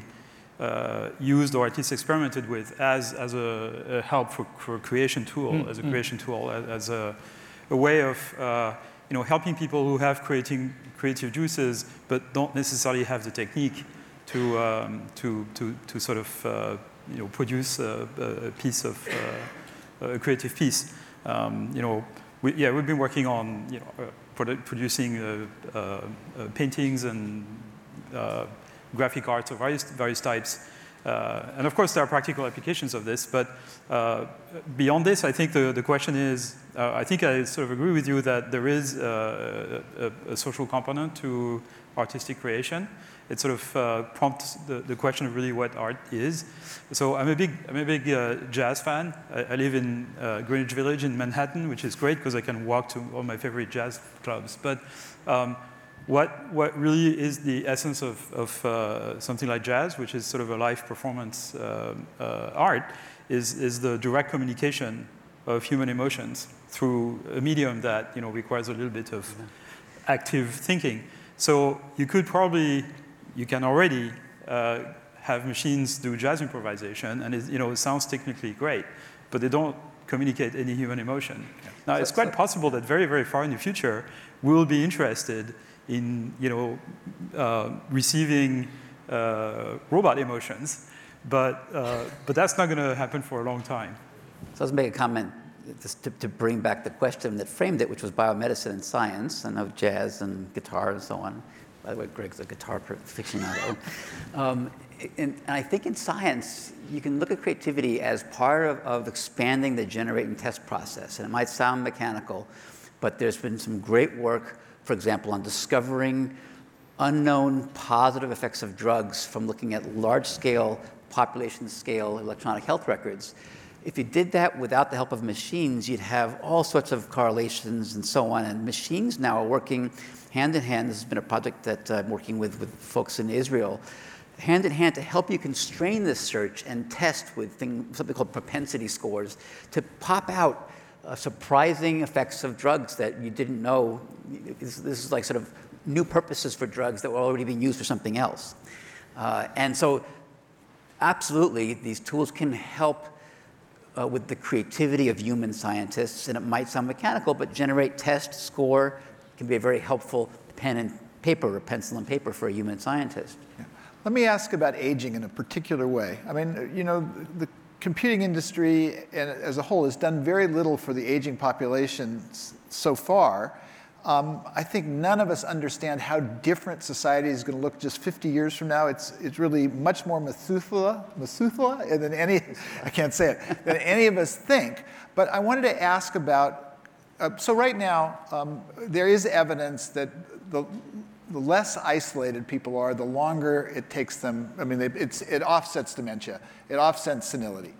uh, used or at least experimented with as, as a, a help for, for a creation tool, mm, as a mm. creation tool, as, as a, a way of, uh, you know, helping people who have creating, creative juices but don't necessarily have the technique to, um, to, to, to sort of, uh, you know, produce a, a piece of, uh, a creative piece. Um, you know, we, yeah, we've been working on, you know, uh, produ- producing uh, uh, uh, paintings and uh, graphic arts of various, various types Uh, and of course, there are practical applications of this, but uh, beyond this, I think the, the question is, uh, I think I sort of agree with you that there is uh, a, a social component to artistic creation. It sort of uh, prompts the, the question of really what art is. So I'm a big, I'm a big uh, jazz fan. I, I live in uh, Greenwich Village in Manhattan, which is great because I can walk to all my favorite jazz clubs. But um, What, what really is the essence of, of uh, something like jazz, which is sort of a live performance uh, uh, art, is, is the direct communication of human emotions through a medium that you know, requires a little bit of active thinking. So you could probably, you can already uh, have machines do jazz improvisation, and it, you know, it sounds technically great, but they don't communicate any human emotion. Yeah. Now, so, it's quite so possible that very, very far in the future, we'll be interested in you know, uh, receiving uh, robot emotions, but, uh, but that's not going to happen for a long time. So let's make a comment just to, to bring back the question that framed it, which was biomedicine and science, and of jazz and guitar and so on. By the way, Greg's a guitar aficionado. um, and, and I think in science, you can look at creativity as part of, of expanding the generate and test process. And it might sound mechanical, but there's been some great work, for example, on discovering unknown positive effects of drugs from looking at large-scale, population-scale electronic health records. If you did that without the help of machines, you'd have all sorts of correlations and so on. And machines now are working hand-in-hand. This has been a project that I'm working with with folks in Israel, hand-in-hand to help you constrain this search and test with thing, something called propensity scores to pop out Uh, surprising effects of drugs that you didn't know. This, this is like sort of new purposes for drugs that were already being used for something else. Uh, and so absolutely, these tools can help uh, with the creativity of human scientists, and it might sound mechanical, but generate, test, score can be a very helpful pen and paper or pencil and paper for a human scientist. Yeah. Let me ask about aging in a particular way. I mean, you know, the computing industry as a whole has done very little for the aging population so far. Um, I think none of us understand how different society is going to look just fifty years from now. It's, it's really much more Methuselah, Methuselah than any, I can't say it, than any of us think. But I wanted to ask about, uh, so right now, um, there is evidence that the, the less isolated people are, the longer it takes them, I mean, it's, it offsets dementia. It offsets senility.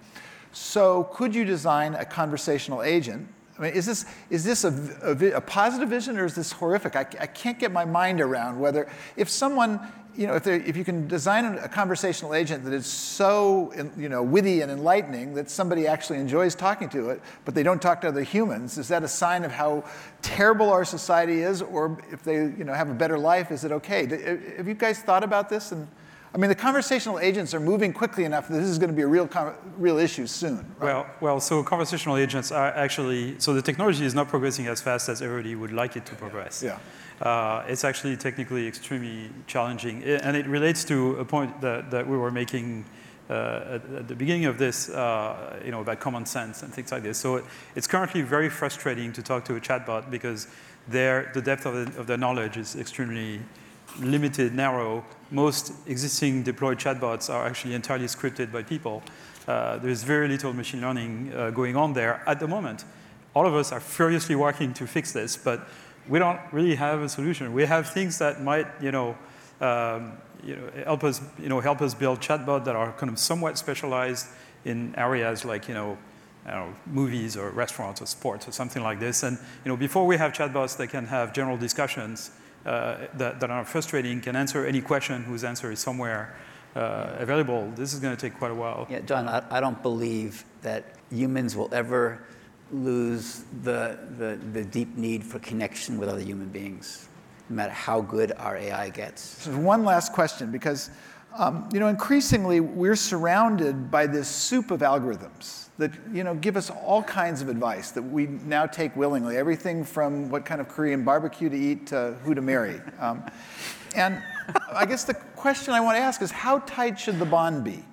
So could you design a conversational agent? I mean, is this, is this a, a, a positive vision, or is this horrific? I, I can't get my mind around whether, if someone, you know, if, if you can design a conversational agent that is so, you know, witty and enlightening that somebody actually enjoys talking to it, but they don't talk to other humans, is that a sign of how terrible our society is? Or if they, you know, have a better life, is it okay? Have you guys thought about this? And I mean, the conversational agents are moving quickly enough that this is going to be a real, real issue soon. Right? Well, well, so conversational agents are actually, so the technology is not progressing as fast as everybody would like it to progress. Yeah. Uh, it's actually technically extremely challenging. And it relates to a point that, that we were making uh, at, at the beginning of this, uh, you know, about common sense and things like this. So it, it's currently very frustrating to talk to a chatbot because their, the depth of, the, of their knowledge is extremely limited, narrow. Most existing deployed chatbots are actually entirely scripted by people. Uh, there's very little machine learning uh, going on there at the moment. All of us are furiously working to fix this, but we don't really have a solution. We have things that might, you know, um, you know, help us, you know, help us build chatbots that are kind of somewhat specialized in areas like, you know, I don't know, movies or restaurants or sports or something like this. And you know, before we have chatbots that can have general discussions uh, that, that are frustrating, can answer any question whose answer is somewhere uh, available, this is going to take quite a while. Yeah, John, I, I don't believe that humans will ever lose the, the, the deep need for connection with other human beings, no matter how good our A I gets. So one last question, because um, you know, increasingly we're surrounded by this soup of algorithms that, you know, give us all kinds of advice that we now take willingly, everything from what kind of Korean barbecue to eat to who to marry. Um, and I guess the question I want to ask is, how tight should the bond be?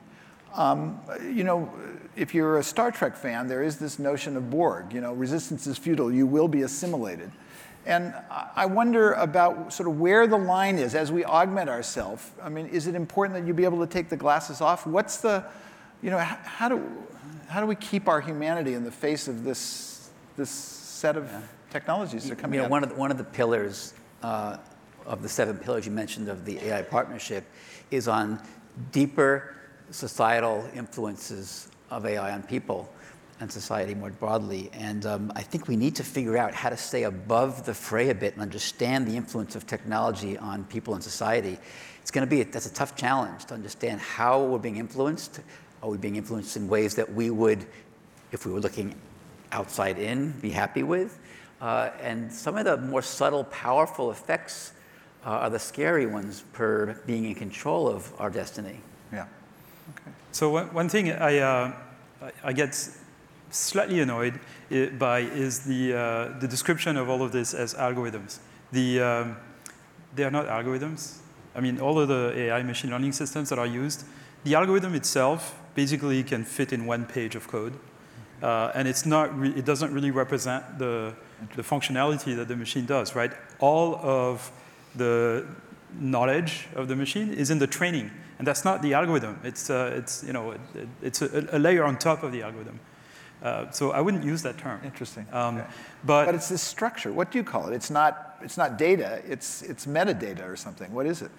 Um, you know, if you're a Star Trek fan, there is this notion of Borg. You know, resistance is futile. You will be assimilated. And I wonder about sort of where the line is as we augment ourselves. I mean, is it important that you be able to take the glasses off? What's the, you know, how do, how do we keep our humanity in the face of this, this set of yeah. technologies that are coming you know, out? One of the, one of the pillars uh, of the seven pillars you mentioned of the A I partnership is on deeper societal influences of A I on people and society more broadly. And um, I think we need to figure out how to stay above the fray a bit and understand the influence of technology on people and society. It's going to be, a, that's a tough challenge to understand how we're being influenced. Are we being influenced in ways that we would, if we were looking outside in, be happy with? Uh, and some of the more subtle, powerful effects uh, are the scary ones per being in control of our destiny. Yeah. Okay. So one, one thing I, uh, I get slightly annoyed by is the, uh, the description of all of this as algorithms. The, um, they are not algorithms. I mean, all of the A I machine learning systems that are used, the algorithm itself basically can fit in one page of code. Uh, and it's not re it doesn't really represent the, the functionality that the machine does, right? All of the knowledge of the machine is in the training. And that's not the algorithm. It's, uh, it's, you know, it, it's a, a layer on top of the algorithm. Uh, so I wouldn't use that term. Interesting. Um, okay. but, but it's this structure. What do you call it? It's not, it's not data. It's, it's metadata or something. What is it?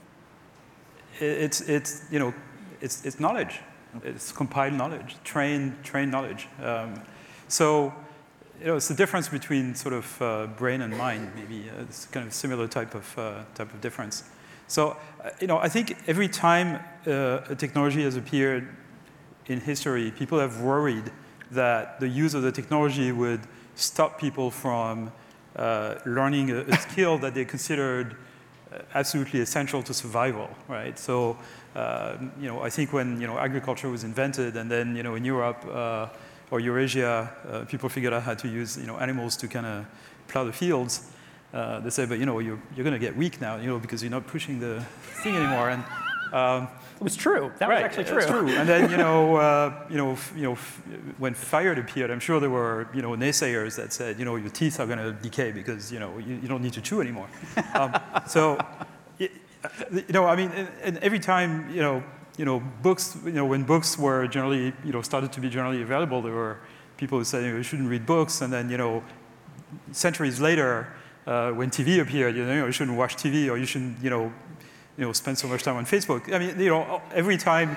It's, it's, you know, it's, it's knowledge. Okay. It's compiled knowledge, trained, trained knowledge. Um, so, you know, it's the difference between sort of uh, brain and mind, maybe. Uh, it's kind of similar type of, uh, type of difference. So, uh, you know, I think every time uh, a technology has appeared in history, people have worried that the use of the technology would stop people from uh, learning a, a skill that they considered uh, absolutely essential to survival, right? So, uh, you know, I think when, you know, agriculture was invented and then, you know, in Europe uh, or Eurasia, uh, people figured out how to use, you know, animals to kind of plow the fields. Uh, they say, but, you know, you're, you're going to get weak now, you know, because you're not pushing the thing anymore. And, um, it was true. That right, was actually true. true. And then, you know, uh, you know, f you know, f when fire appeared, I'm sure there were, you know, naysayers that said, you know, your teeth are going to decay because, you know, you, you don't need to chew anymore. um, so, it, you know, I mean, and, and every time, you know, you know, books, you know, when books were generally, you know, started to be generally available, there were people who said, you know, you shouldn't read books, and then, you know, centuries later, uh, when T V appeared, you know, you shouldn't watch T V, or you shouldn't, you know, you know, spend so much time on Facebook. I mean, you know, every time,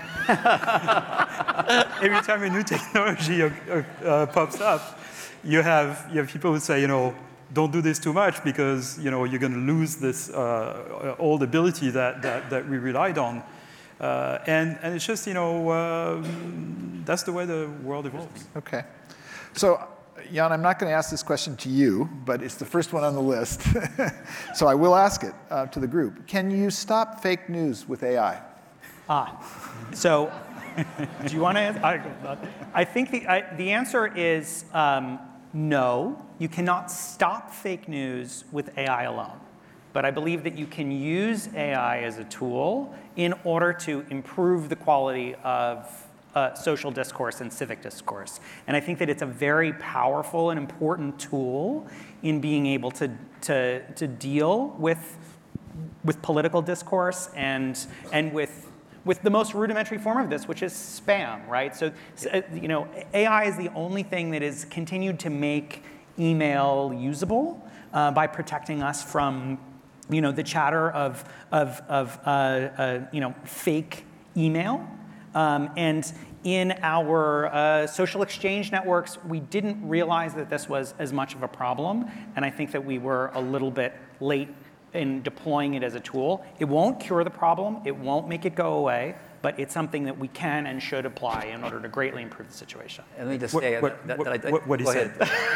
every time a new technology uh, uh, pops up, you have you have people who say, you know, don't do this too much because, you know, you're going to lose this uh, old ability that that that we relied on, uh, and and it's just, you know, uh, that's the way the world evolves. Okay, so. Jan, I'm not going to ask this question to you, but it's the first one on the list. So I will ask it uh, to the group. Can you stop fake news with A I? Ah, so do you want to answer? I, I think the, I, the answer is um, no. You cannot stop fake news with A I alone. But I believe that you can use A I as a tool in order to improve the quality of Uh, social discourse and civic discourse. And I think that it's a very powerful and important tool in being able to, to, to deal with, with political discourse and, and with, with the most rudimentary form of this, which is spam, right? So, so you know, A I is the only thing that has continued to make email usable uh, by protecting us from, you know, the chatter of, of, of uh, uh, you know, fake email. Um, and in our uh, social exchange networks, we didn't realize that this was as much of a problem. And I think that we were a little bit late in deploying it as a tool. It won't cure the problem. It won't make it go away. But it's something that we can and should apply in order to greatly improve the situation. And let me just what, say what, that, what, that I, what, what he said.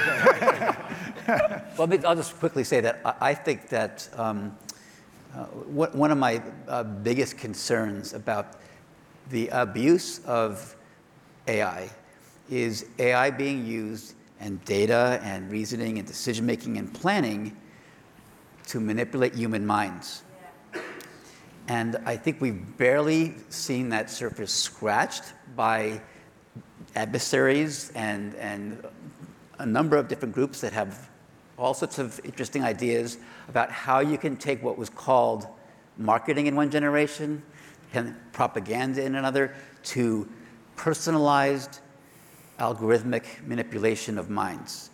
Well, I'll just quickly say that I, I think that um, uh, what, one of my uh, biggest concerns about the abuse of A I is A I being used and data and reasoning and decision-making and planning to manipulate human minds. Yeah. And I think we've barely seen that surface scratched by adversaries and, and a number of different groups that have all sorts of interesting ideas about how you can take what was called marketing in one generation and propaganda in another to personalized algorithmic manipulation of minds.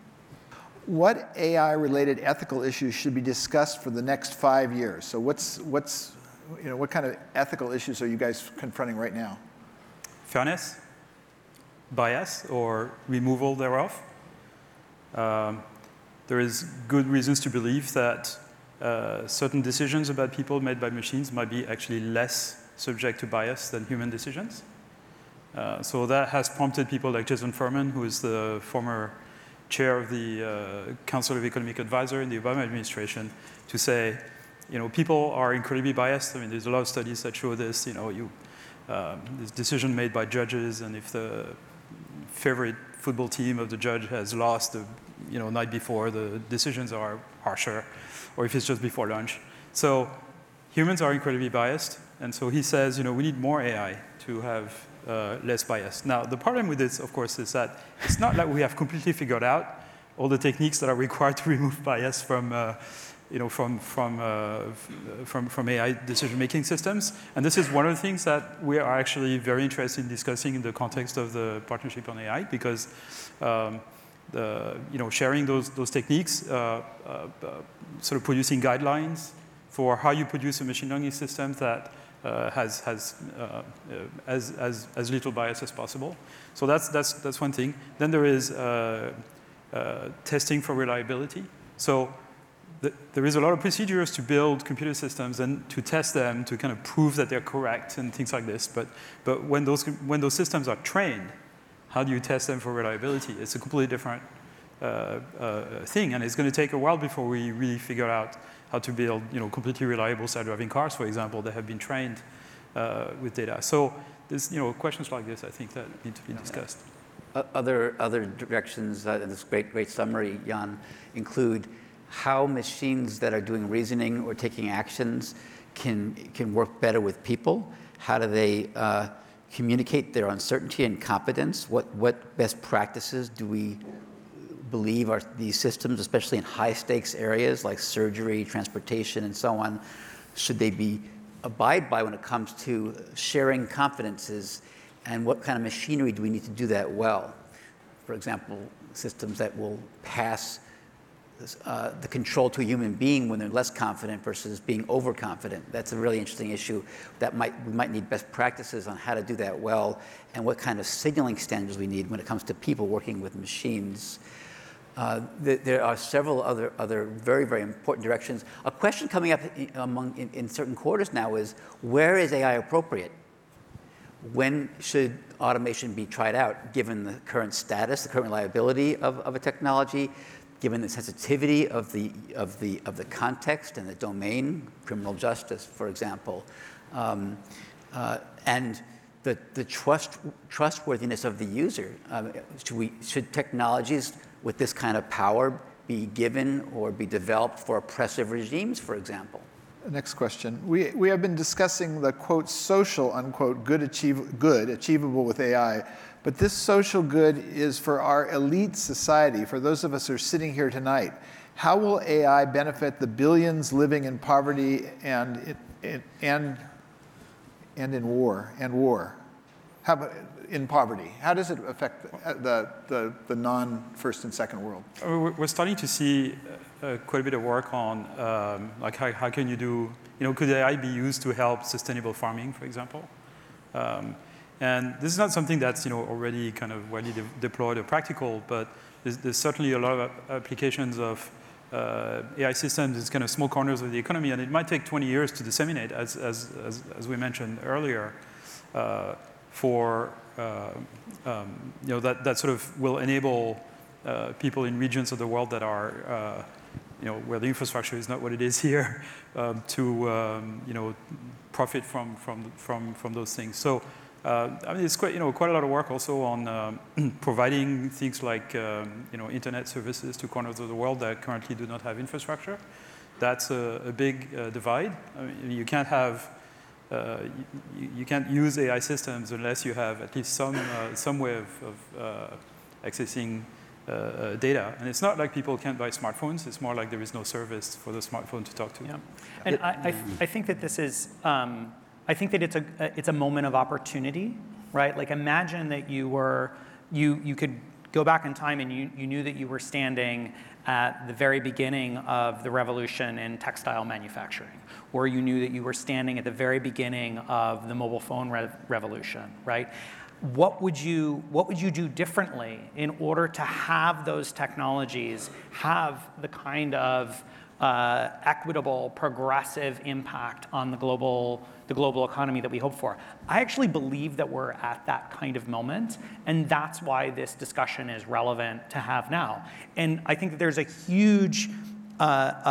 What A I-related ethical issues should be discussed for the next five years? So what's, what's, you know, what kind of ethical issues are you guys confronting right now? Fairness, bias, or removal thereof. Um, there is good reasons to believe that uh, certain decisions about people made by machines might be actually less subject to bias than human decisions. Uh, so that has prompted people like Jason Furman, who is the former chair of the uh, Council of Economic Advisors in the Obama administration, to say, you know, people are incredibly biased. I mean, there's a lot of studies that show this. You know, you um, this decision made by judges, and if the favorite football team of the judge has lost the you know night before, the decisions are harsher, or if it's just before lunch. So humans are incredibly biased, and so he says, you know, we need more A I to have Uh, less bias. Now, the problem with this, of course, is that it's not like we have completely figured out all the techniques that are required to remove bias from, uh, you know, from from uh, from from A I decision-making systems. And this is one of the things that we are actually very interested in discussing in the context of the Partnership on A I, because um, the you know sharing those those techniques, uh, uh, uh, sort of producing guidelines for how you produce a machine learning system that Uh, has has uh, uh, as as as little bias as possible. So that's that's that's one thing. Then there is uh, uh, testing for reliability. So th there is a lot of procedures to build computer systems and to test them to kind of prove that they're correct and things like this. But but when those when those systems are trained, how do you test them for reliability? It's a completely different uh, uh, thing, and it's going to take a while before we really figure out how to build, you know, completely reliable self-driving cars, for example, that have been trained uh, with data. So there's, you know, questions like this, I think, that need to be discussed. Uh, other other directions uh, in this great great summary, Jan, include how machines that are doing reasoning or taking actions can can work better with people. How do they uh, communicate their uncertainty and competence? What what best practices do we believe are these systems, especially in high-stakes areas like surgery, transportation, and so on, should they be abide by when it comes to sharing confidences, and what kind of machinery do we need to do that well? For example, systems that will pass uh, the control to a human being when they're less confident versus being overconfident. That's a really interesting issue that might we might need best practices on how to do that well, and what kind of signaling standards we need when it comes to people working with machines. Uh, th there are several other, other very, very important directions. A question coming up in, among, in, in certain quarters now is, where is A I appropriate? When should automation be tried out, given the current status, the current reliability of, of a technology, given the sensitivity of the, of, the, of the context and the domain, criminal justice, for example, um, uh, and the, the trust, trustworthiness of the user? Um, should, we, should technologies with this kind of power be given or be developed for oppressive regimes, for example? Next question. We, we have been discussing the, quote, social, unquote, good, achieve, good achievable with A I, but this social good is for our elite society, for those of us who are sitting here tonight. How will A I benefit the billions living in poverty and, it, it, and, and in war, and war? How about in poverty? How does it affect the, the, the non-first and second world? We're starting to see uh, quite a bit of work on, um, like, how, how can you do, you know, could A I be used to help sustainable farming, for example? Um, and this is not something that's, you know, already kind of widely de deployed or practical, but there's, there's certainly a lot of applications of uh, A I systems in kind of small corners of the economy, and it might take twenty years to disseminate, as, as, as, as we mentioned earlier, uh, for Uh, um, you know, that, that sort of will enable uh, people in regions of the world that are, uh, you know, where the infrastructure is not what it is here, um, to, um, you know, profit from, from, from, from those things. So, uh, I mean, it's quite, you know, quite a lot of work also on um, providing things like, um, you know, internet services to corners of the world that currently do not have infrastructure. That's a, a big uh, divide. I mean, you can't have Uh, you, you can't use A I systems unless you have at least some, uh, some way of, of uh, accessing uh, data. And it's not like people can't buy smartphones. It's more like there is no service for the smartphone to talk to. Yeah. And I, I, th I think that this is, um, I think that it's a, it's a moment of opportunity, right? Like imagine that you were, you, you could go back in time and you, you knew that you were standing at the very beginning of the revolution in textile manufacturing, or you knew that you were standing at the very beginning of the mobile phone re revolution, right? What would you, what would you do differently in order to have those technologies have the kind of uh, equitable, progressive impact on the global, the global economy that we hope for? I actually believe that we're at that kind of moment, and that's why this discussion is relevant to have now. And I think that there's a huge uh,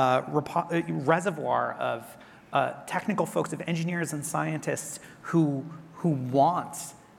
uh, reservoir of uh, technical folks, of engineers and scientists who, who want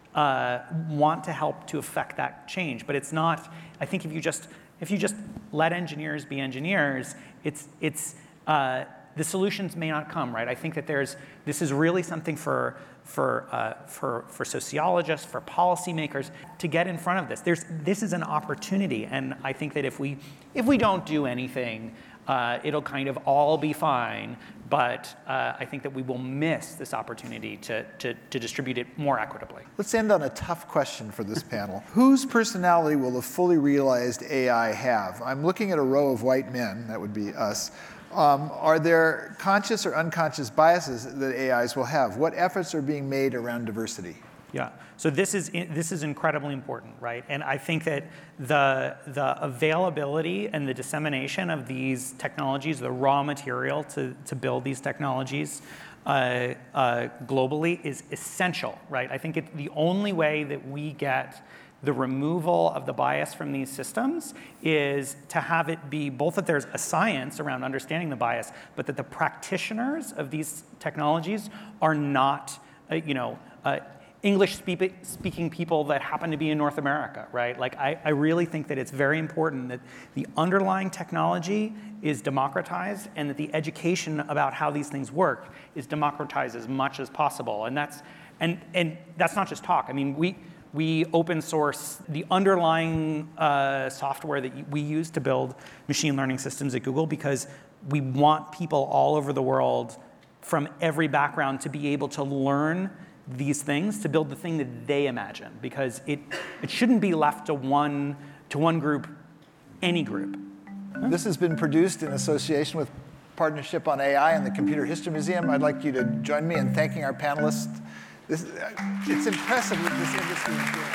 Uh, want to help to affect that change. But it's not, I think if you just, if you just let engineers be engineers, it's, it's, uh, the solutions may not come, right? I think that there's, this is really something for, for, uh, for, for sociologists, for policymakers to get in front of this. There's, this is an opportunity, and I think that if we, if we don't do anything, uh, it'll kind of all be fine. But uh, I think that we will miss this opportunity to, to, to distribute it more equitably. Let's end on a tough question for this panel. Whose personality will the fully realized A I have? I'm looking at a row of white men, that would be us. Um, are there conscious or unconscious biases that A Is will have? What efforts are being made around diversity? Yeah, so this is, this is incredibly important, right? And I think that the, the availability and the dissemination of these technologies, the raw material to, to build these technologies uh, uh, globally is essential, right? I think it, the only way that we get the removal of the bias from these systems is to have it be both that there's a science around understanding the bias, but that the practitioners of these technologies are not, uh, you know, uh, English-speaking people that happen to be in North America, right? Like, I, I really think that it's very important that the underlying technology is democratized and that the education about how these things work is democratized as much as possible. And that's, and, and that's not just talk. I mean, we, we open source the underlying uh, software that we use to build machine learning systems at Google because we want people all over the world from every background to be able to learn these things to build the thing that they imagine, because it, it shouldn't be left to one, to one group, any group. This has been produced in association with Partnership on A I and the Computer History Museum. I'd like you to join me in thanking our panelists. This, it's impressive what this industry is doing.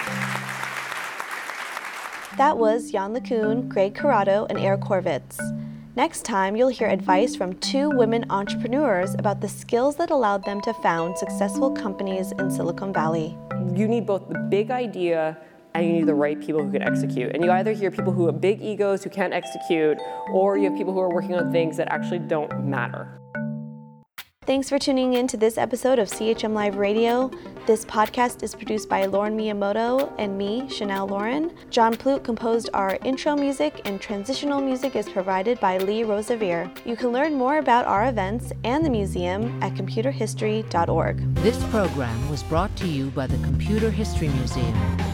That was Jan LeCun, Greg Corrado, and Eric Horvitz. Next time, you'll hear advice from two women entrepreneurs about the skills that allowed them to found successful companies in Silicon Valley. You need both the big idea and you need the right people who can execute. And you either hear people who have big egos who can't execute, or you have people who are working on things that actually don't matter. Thanks for tuning in to this episode of C H M Live Radio. This podcast is produced by Lauren Miyamoto and me, Chanel Lauren. John Plute composed our intro music, and transitional music is provided by Lee Rosevere. You can learn more about our events and the museum at computer history dot org. This program was brought to you by the Computer History Museum.